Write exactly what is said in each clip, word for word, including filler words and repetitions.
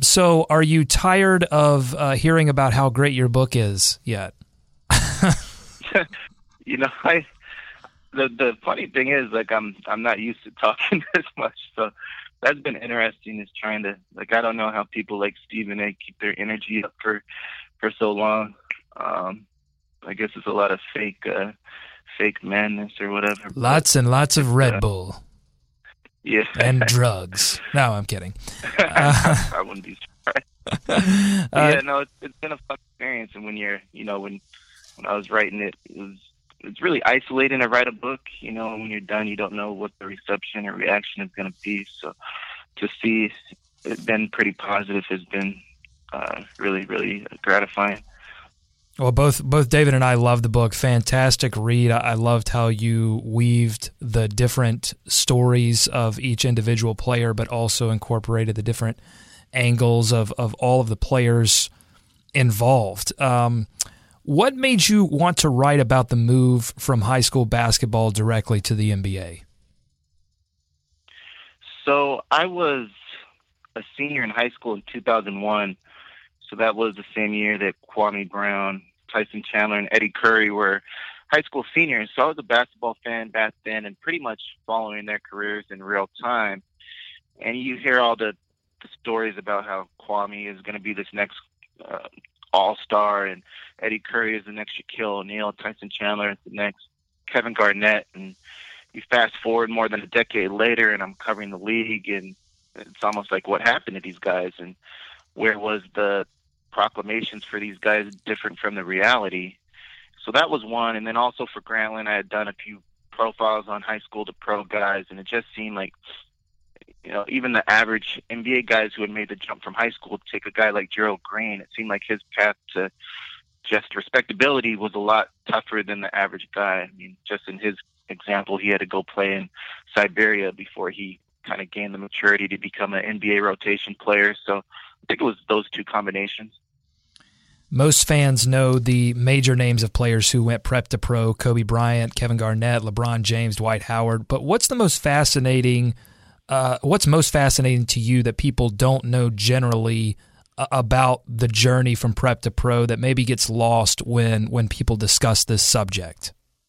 So are you tired of uh, hearing about how great your book is yet? You know, I the the funny thing is, like, I'm I'm not used to talking this much, so that's been interesting. Is trying to, like, I don't know how people like Stephen A. keep their energy up for for so long. Um, I guess it's a lot of fake uh, fake madness or whatever. Lots and lots of Red uh, Bull. Yeah. And drugs. No, I'm kidding. Uh, I wouldn't be surprised. uh, yeah, no, it's, it's been a fun experience, and when you're, you know, when when I was writing it, it was it's really isolating to write a book. You know, when you're done, you don't know what the reception or reaction is going to be. So to see it been pretty positive has been uh, really, really gratifying. Well, both both David and I loved the book. Fantastic read. I loved how you weaved the different stories of each individual player, but also incorporated the different angles of, of all of the players involved. Um, what made you want to write about the move from high school basketball directly to the N B A? So I was a senior in high school in two thousand one. So that was the same year that Kwame Brown, Tyson Chandler, and Eddie Curry were high school seniors. So I was a basketball fan back then and pretty much following their careers in real time. And you hear all the, the stories about how Kwame is going to be this next uh, all-star, and Eddie Curry is the next Shaquille O'Neal, Tyson Chandler is the next Kevin Garnett. And you fast forward more than a decade later, and I'm covering the league, and it's almost like, what happened to these guys? And where was the proclamations for these guys different from the reality? So that was one. And then also for Grantland, I had done a few profiles on high school to pro guys, and it just seemed like, you know, even the average N B A guys who had made the jump from high school to take a guy like Gerald Green, it seemed like his path to just respectability was a lot tougher than the average guy. I mean, just in his example, he had to go play in Siberia before he kind of gained the maturity to become an N B A rotation player. So I think it was those two combinations. Most fans know the major names of players who went prep to pro: Kobe Bryant, Kevin Garnett, LeBron James, Dwight Howard. But what's the most fascinating? Uh, what's most fascinating to you that people don't know generally uh, about the journey from prep to pro that maybe gets lost when when people discuss this subject?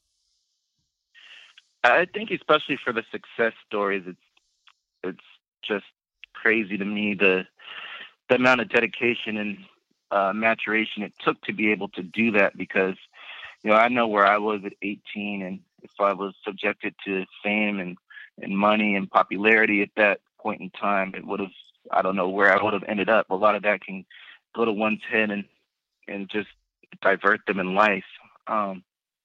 I think especially for the success stories, it's it's just crazy to me the the amount of dedication and uh, maturation it took to be able to do that. Because, you know, I know where I was at eighteen, and if I was subjected to fame and, and money and popularity at that point in time, it would have, I don't know where I would have ended up. A lot of that can go to one's head and, and just divert them in life. Um,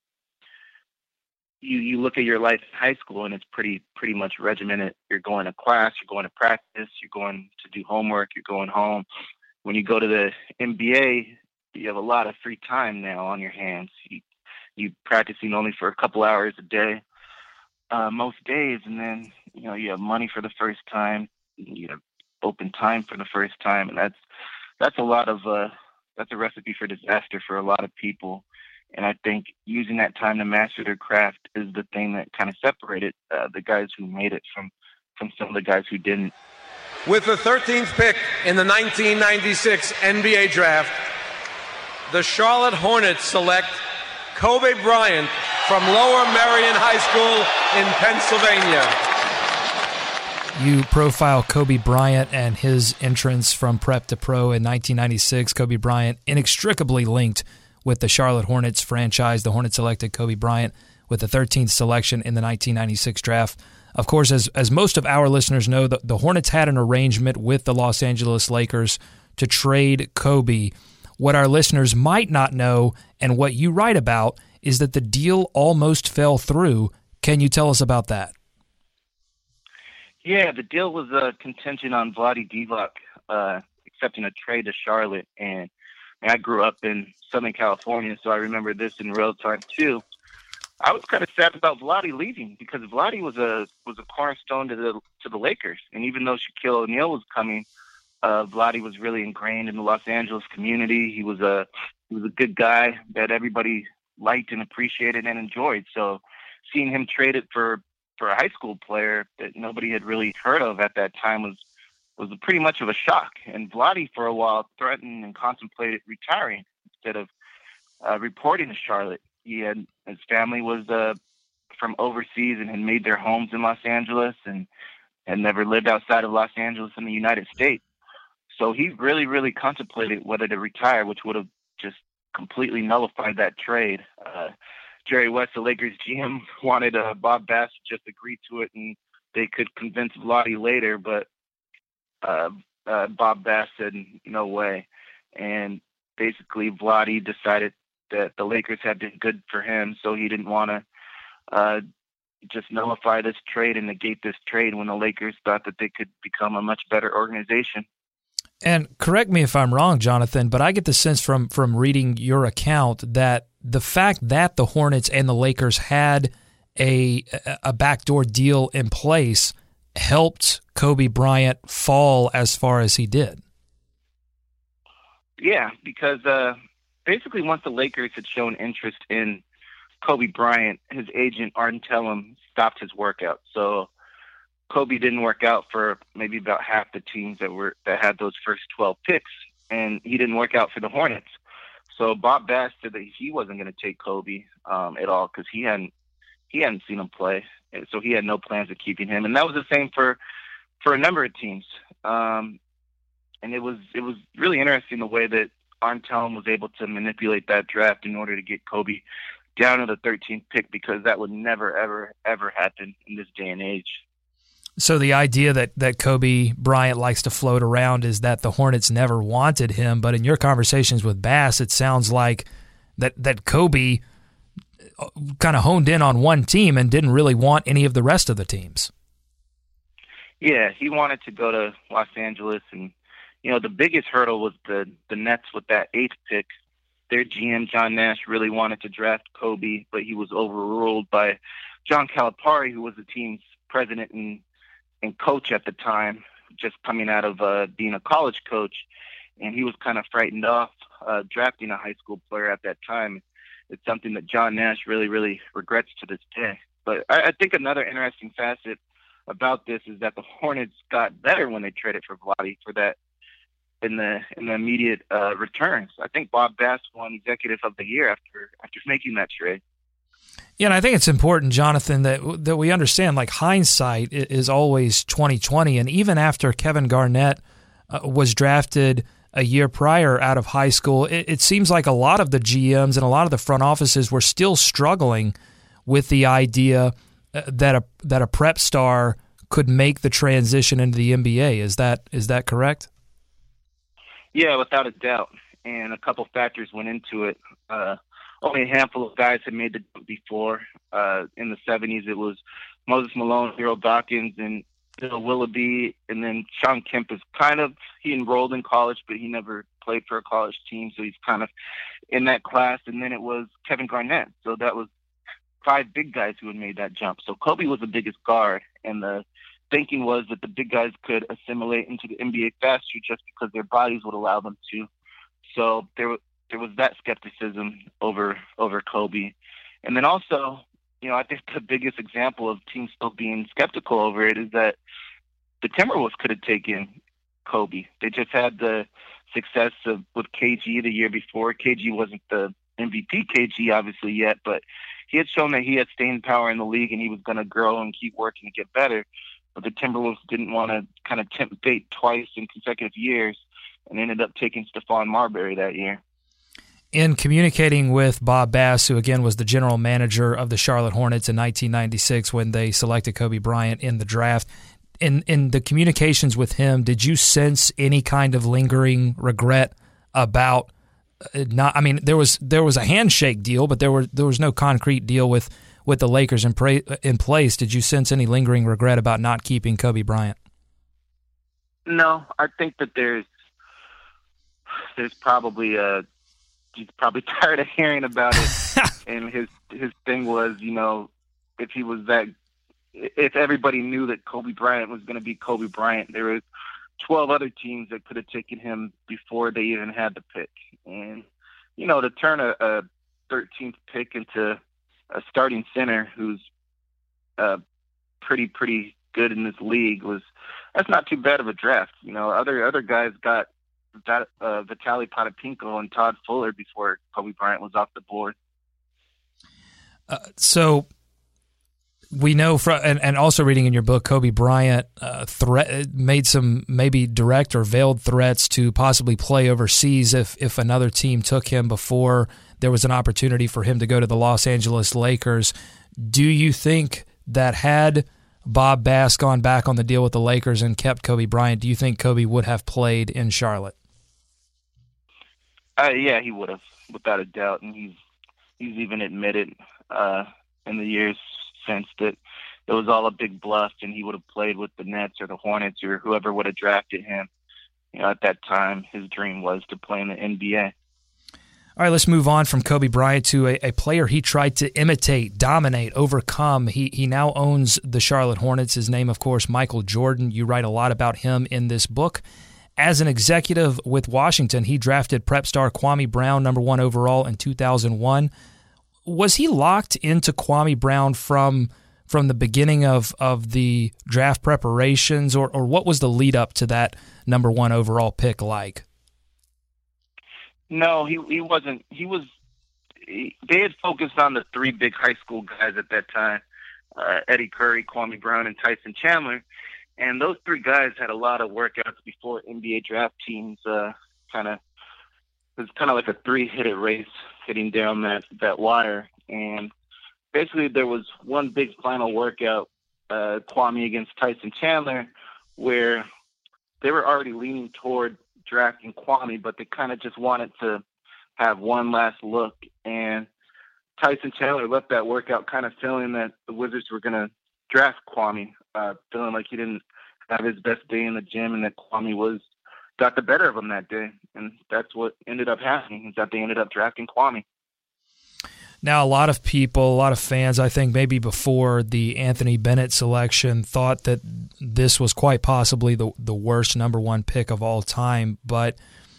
you, you look at your life in high school, and it's pretty, pretty much regimented. You're going to class, you're going to practice, you're going to do homework, you're going home. When you go to the N B A, you have a lot of free time now on your hands. You, you practicing only for a couple hours a day, uh, most days. And then, you know, you have money for the first time, you have open time for the first time. And that's, that's a lot of, uh, that's a recipe for disaster for a lot of people. And I think using that time to master their craft is the thing that kind of separated uh, the guys who made it from, from some of the guys who didn't. With the thirteenth pick in the nineteen ninety-six N B A draft, the Charlotte Hornets select Kobe Bryant from Lower Merion High School in Pennsylvania. You profile Kobe Bryant and his entrance from prep to pro in nineteen ninety-six. Kobe Bryant inextricably linked with the Charlotte Hornets franchise. The Hornets selected Kobe Bryant with the thirteenth selection in the nineteen ninety-six draft. Of course, as as most of our listeners know, the, the Hornets had an arrangement with the Los Angeles Lakers to trade Kobe. What our listeners might not know, and what you write about, is that the deal almost fell through. Can you tell us about that? Yeah, the deal was a contingent on Vlade Divac uh, accepting a trade to Charlotte. And I grew up in Southern California, so I remember this in real time too. I was kind of sad about Vlade leaving, because Vlade was a was a cornerstone to the to the Lakers, and even though Shaquille O'Neal was coming, uh, Vlade was really ingrained in the Los Angeles community. He was a he was a good guy that everybody liked and appreciated and enjoyed. So seeing him traded for for a high school player that nobody had really heard of at that time was was pretty much of a shock. And Vlade, for a while, threatened and contemplated retiring instead of uh, reporting to Charlotte. He had his family was uh, from overseas and had made their homes in Los Angeles and had never lived outside of Los Angeles in the United States. So he really, really contemplated whether to retire, which would have just completely nullified that trade. Uh, Jerry West, the Lakers G M, wanted uh, Bob Bass to just agree to it, and they could convince Vlade later, but uh, uh, Bob Bass said, no way. And basically Vlade decided that the Lakers had been good for him, so he didn't want to uh, just nullify this trade and negate this trade when the Lakers thought that they could become a much better organization. And correct me if I'm wrong, Jonathan, but I get the sense from from reading your account that the fact that the Hornets and the Lakers had a a backdoor deal in place helped Kobe Bryant fall as far as he did. Yeah, because uh, basically once the Lakers had shown interest in Kobe Bryant, his agent, Arden Tellem, stopped his workout. So Kobe didn't work out for maybe about half the teams that were that had those first twelve picks, and he didn't work out for the Hornets. So Bob Bass said that he wasn't going to take Kobe um, at all because he hadn't he hadn't seen him play, and so he had no plans of keeping him. And that was the same for for a number of teams. Um, and it was it was really interesting the way that Arden Tellem was able to manipulate that draft in order to get Kobe down to the thirteenth pick, because that would never ever ever happen in this day and age. So the idea that, that Kobe Bryant likes to float around is that the Hornets never wanted him, but in your conversations with Bass, it sounds like that, that Kobe kind of honed in on one team and didn't really want any of the rest of the teams. Yeah, he wanted to go to Los Angeles, and you know the biggest hurdle was the, the Nets with that eighth pick. Their G M, John Nash, really wanted to draft Kobe, but he was overruled by John Calipari, who was the team's president and and coach at the time, just coming out of uh, being a college coach. And he was kind of frightened off uh, drafting a high school player at that time. It's something that John Nash really, really regrets to this day. But I, I think another interesting facet about this is that the Hornets got better when they traded for Vlade for that in the in the immediate uh, returns. I think Bob Bass won Executive of the Year after after making that trade. Yeah, and I think it's important, Jonathan, that that we understand, like, hindsight is always twenty twenty, and even after Kevin Garnett uh, was drafted a year prior out of high school, it, it seems like a lot of the G Ms and a lot of the front offices were still struggling with the idea that a that a prep star could make the transition into the N B A. Is that is that correct? Yeah, without a doubt, and a couple factors went into it. Uh, Only a handful of guys had made the jump before. Uh, in the seventies, it was Moses Malone, Hero Dawkins, and Bill Willoughby. And then Sean Kemp is kind of, he enrolled in college, but he never played for a college team, so he's kind of in that class. And then it was Kevin Garnett. So that was five big guys who had made that jump. So Kobe was the biggest guard, and the thinking was that the big guys could assimilate into the N B A faster just because their bodies would allow them to. So there was there was that skepticism over over Kobe. And then also, you know, I think the biggest example of teams still being skeptical over it is that the Timberwolves could have taken Kobe. They just had the success of with K G the year before. K G wasn't the M V P K G obviously yet, but he had shown that he had staying power in the league and he was going to grow and keep working to get better. But the Timberwolves didn't want to kind of tempt fate twice in consecutive years and ended up taking Stephon Marbury that year. In communicating with Bob Bass, who again was the general manager of the Charlotte Hornets in nineteen ninety-six when they selected Kobe Bryant in the draft, in in the communications with him, did you sense any kind of lingering regret about not? I mean, there was there was a handshake deal, but there were there was no concrete deal with, with the Lakers in pra- in place. Did you sense any lingering regret about not keeping Kobe Bryant? No, I think that there's there's probably a he's probably tired of hearing about it. And his his thing was, you know, if he was that, if everybody knew that Kobe Bryant was going to be Kobe Bryant, there was twelve other teams that could have taken him before they even had the pick. And, you know, to turn a, a thirteenth pick into a starting center who's uh, pretty, pretty good in this league was that's not too bad of a draft. You know, other other guys got that uh, Vitaly Potapenko and Todd Fuller before Kobe Bryant was off the board. Uh, so we know from, and, and also reading in your book, Kobe Bryant uh, threat made some maybe direct or veiled threats to possibly play overseas if if another team took him before there was an opportunity for him to go to the Los Angeles Lakers. Do you think that had Bob Bass gone back on the deal with the Lakers and kept Kobe Bryant, do you think Kobe would have played in Charlotte? Uh, yeah, he would have, without a doubt, and he's he's even admitted uh, in the years since that it was all a big bluff, and he would have played with the Nets or the Hornets or whoever would have drafted him. You know, at that time, his dream was to play in the N B A. All right, let's move on from Kobe Bryant to a, a player he tried to imitate, dominate, overcome. He he now owns the Charlotte Hornets. His name, of course, Michael Jordan. You write a lot about him in this book. As an executive with Washington, he drafted prep star Kwame Brown, number one overall in two thousand one. Was he locked into Kwame Brown from from the beginning of, of the draft preparations, or, or what was the lead up to that number one overall pick like? No, he he wasn't. He was. He, they had focused on the three big high school guys at that time: uh, Eddie Curry, Kwame Brown, and Tyson Chandler. And those three guys had a lot of workouts before N B A draft teams. Uh, kind of, it was kind of like a three-hit race hitting down that that wire. And basically, there was one big final workout, uh, Kwame against Tyson Chandler, where they were already leaning toward drafting Kwame, but they kind of just wanted to have one last look. And Tyson Chandler left that workout kind of feeling that the Wizards were going to draft Kwame, uh, feeling like he didn't have his best day in the gym and that Kwame was got the better of him that day. And that's what ended up happening, is that they ended up drafting Kwame. Now, a lot of people, a lot of fans, I think maybe before the Anthony Bennett selection, thought that this was quite possibly the the worst number one pick of all time. But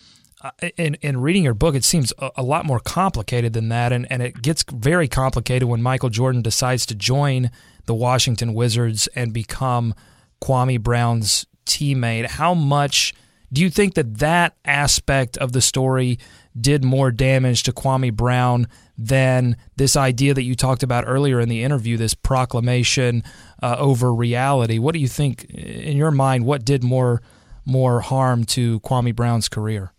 in in reading your book, it seems a, a lot more complicated than that, and, and it gets very complicated when Michael Jordan decides to join the Washington Wizards and become Kwame Brown's teammate. How much do you think that that aspect of the story did more damage to Kwame Brown than this idea that you talked about earlier in the interview, this proclamation uh, over reality? What do you think, in your mind, what did more more harm to Kwame Brown's career?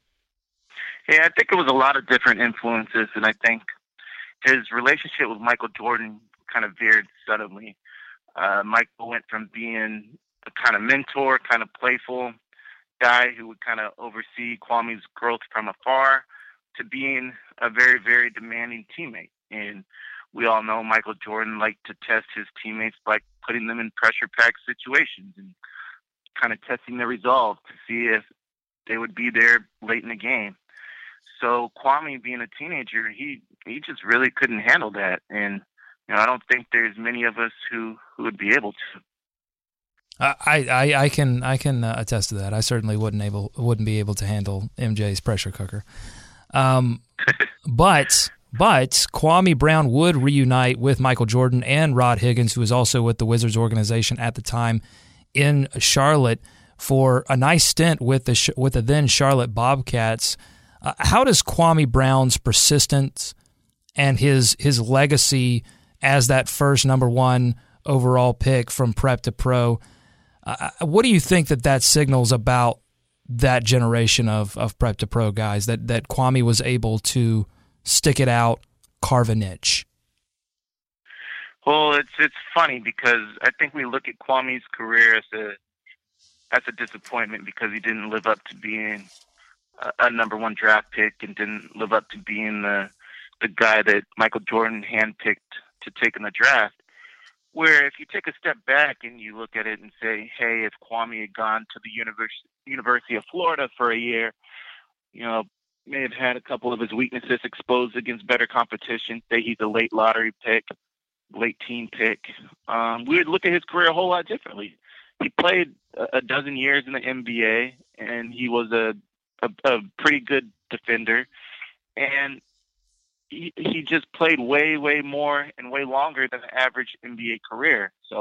Yeah, I think it was a lot of different influences, and I think his relationship with Michael Jordan kind of veered suddenly. Uh, Michael went from being a kind of mentor, kind of playful guy who would kind of oversee Kwame's growth from afar, to being a very, very demanding teammate. And we all know Michael Jordan liked to test his teammates by putting them in pressure-packed situations and kind of testing their resolve to see if they would be there late in the game. So Kwame, being a teenager, he, he just really couldn't handle that. And you know, I don't think there's many of us who, who would be able to. I, I, I can I can uh, attest to that. I certainly wouldn't able wouldn't be able to handle M J's pressure cooker. Um, but but Kwame Brown would reunite with Michael Jordan and Rod Higgins, who was also with the Wizards organization at the time, in Charlotte for a nice stint with the with the then Charlotte Bobcats. Uh, how does Kwame Brown's persistence and his his legacy as that first number one overall pick from prep to pro, uh, what do you think that that signals about that generation of, of prep to pro guys, that, that Kwame was able to stick it out, carve a niche? Well, it's it's funny because I think we look at Kwame's career as a as a disappointment because he didn't live up to being a, a number one draft pick and didn't live up to being the the guy that Michael Jordan handpicked to take in the draft. Where if you take a step back and you look at it and say, hey, if Kwame had gone to the Univers- University of Florida for a year, you know, may have had a couple of his weaknesses exposed against better competition, say he's a late lottery pick, late teen pick, um, we would look at his career a whole lot differently. He played a, a dozen years in the N B A, and he was a, a, a pretty good defender. And He, he just played way, way more and way longer than the average N B A career. So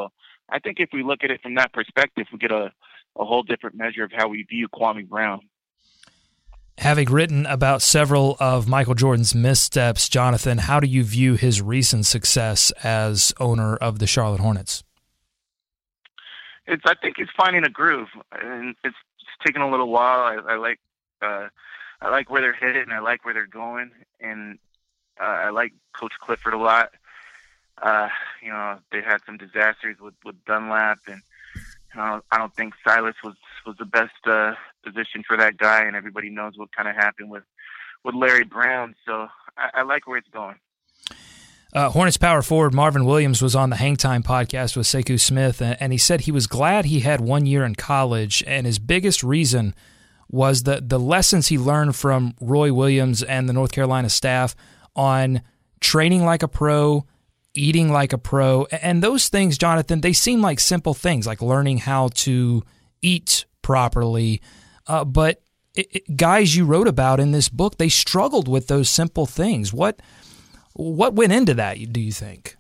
I think if we look at it from that perspective, we get a, a whole different measure of how we view Kwame Brown. Having written about several of Michael Jordan's missteps, Jonathan, how do you view his recent success as owner of the Charlotte Hornets? It's, I think he's finding a groove, and it's, it's taken a little while. I, I like, uh, I like where they're headed, and I like where they're going, and uh, I like Coach Clifford a lot. Uh, you know, they had some disasters with, with Dunlap, and you know, I don't think Silas was, was the best uh, position for that guy, and everybody knows what kind of happened with, with Larry Brown. So I, I like where it's going. Uh, Hornets power forward Marvin Williams was on the Hang Time podcast with Sekou Smith, and, and he said he was glad he had one year in college, and his biggest reason was the, the lessons he learned from Roy Williams and the North Carolina staff on training like a pro, eating like a pro, and those things, Jonathan, they seem like simple things, like learning how to eat properly, uh, but it, it, guys you wrote about in this book, they struggled with those simple things. What what went into that, do you think?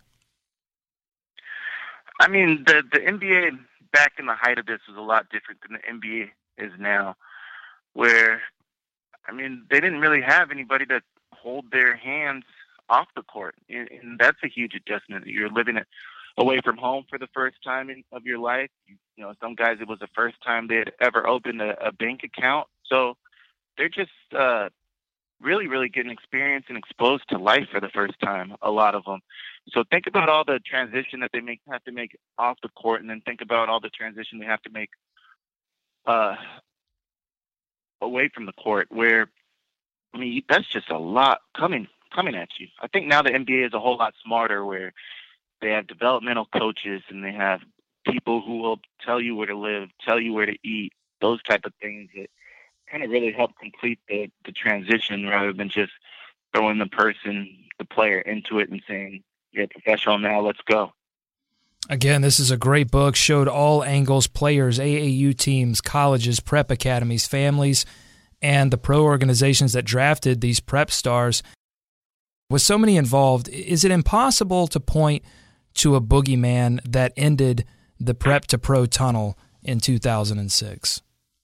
I mean, the, the N B A back in the height of this was a lot different than the N B A is now, where, I mean, they didn't really have anybody to hold their hands off the court, and, and that's a huge adjustment. You're living it away from home for the first time in, of your life. You, you know, some guys, it was the first time they had ever opened a, a bank account, so they're just uh, really, really getting experience and exposed to life for the first time, a lot of them. So think about all the transition that they make have to make off the court, and then think about all the transition they have to make uh, away from the court, where, I mean, that's just a lot coming coming at you. I think now the N B A is a whole lot smarter, where they have developmental coaches and they have people who will tell you where to live, tell you where to eat, those type of things that kind of really help complete the, the transition, rather than just throwing the person, the player into it and saying, you're a professional now, let's go. Again, this is a great book, showed all angles, players, A A U teams, colleges, prep academies, families, and the pro organizations that drafted these prep stars. With so many involved, is it impossible to point to a boogeyman that ended the prep to pro tunnel in two thousand six?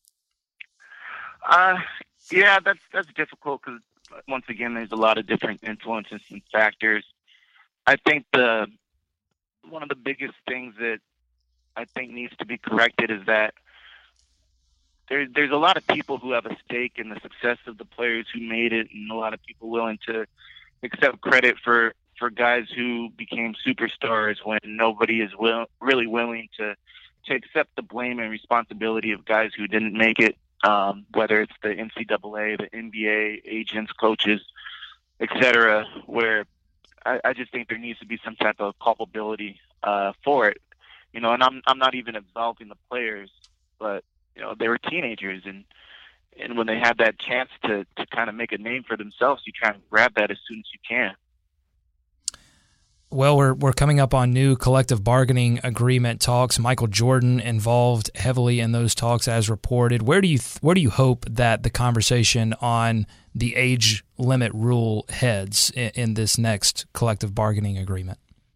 Uh, yeah, that's that's difficult because, once again, there's a lot of different influences and factors. I think the one of the biggest things that I think needs to be corrected is that there, there's a lot of people who have a stake in the success of the players who made it, and a lot of people willing to accept credit for, for guys who became superstars when nobody is will, really willing to, to accept the blame and responsibility of guys who didn't make it, um, whether it's the N C double A, the N B A, agents, coaches, et cetera, where I, I just think there needs to be some type of culpability uh, for it. You know, and I'm I'm not even absolving the players, but, you know, they were teenagers, and and when they have that chance to, to kind of make a name for themselves, you try and grab that as soon as you can. Well, we're we're coming up on new collective bargaining agreement talks. Michael Jordan involved heavily in those talks, as reported. Where do you th- where do you hope that the conversation on the age limit rule heads in, in this next collective bargaining agreement?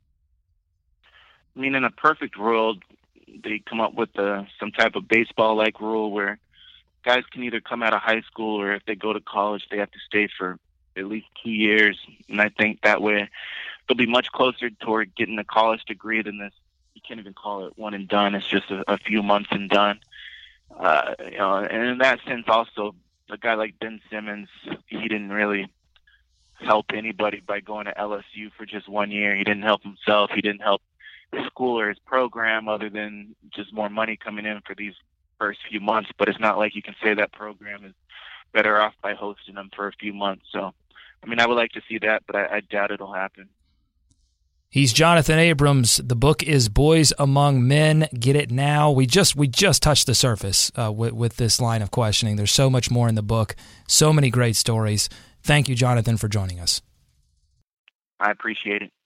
I mean, in a perfect world, they come up with a, some type of baseball-like rule where guys can either come out of high school, or if they go to college, they have to stay for at least two years. And I think that way they'll be much closer toward getting a college degree than this. You can't even call it one and done. It's just a, a few months and done. Uh, you know, and in that sense, also, a guy like Ben Simmons, he didn't really help anybody by going to L S U for just one year. He didn't help himself. He didn't help his school or his program, other than just more money coming in for these first few months. But it's not like you can say that program is better off by hosting them for a few months. So, I mean, I would like to see that, but I, I doubt it'll happen. He's Jonathan Abrams. The book is Boys Among Men. Get it now. We just we just touched the surface uh, with, with this line of questioning. There's so much more in the book, so many great stories. Thank you, Jonathan, for joining us. I appreciate it.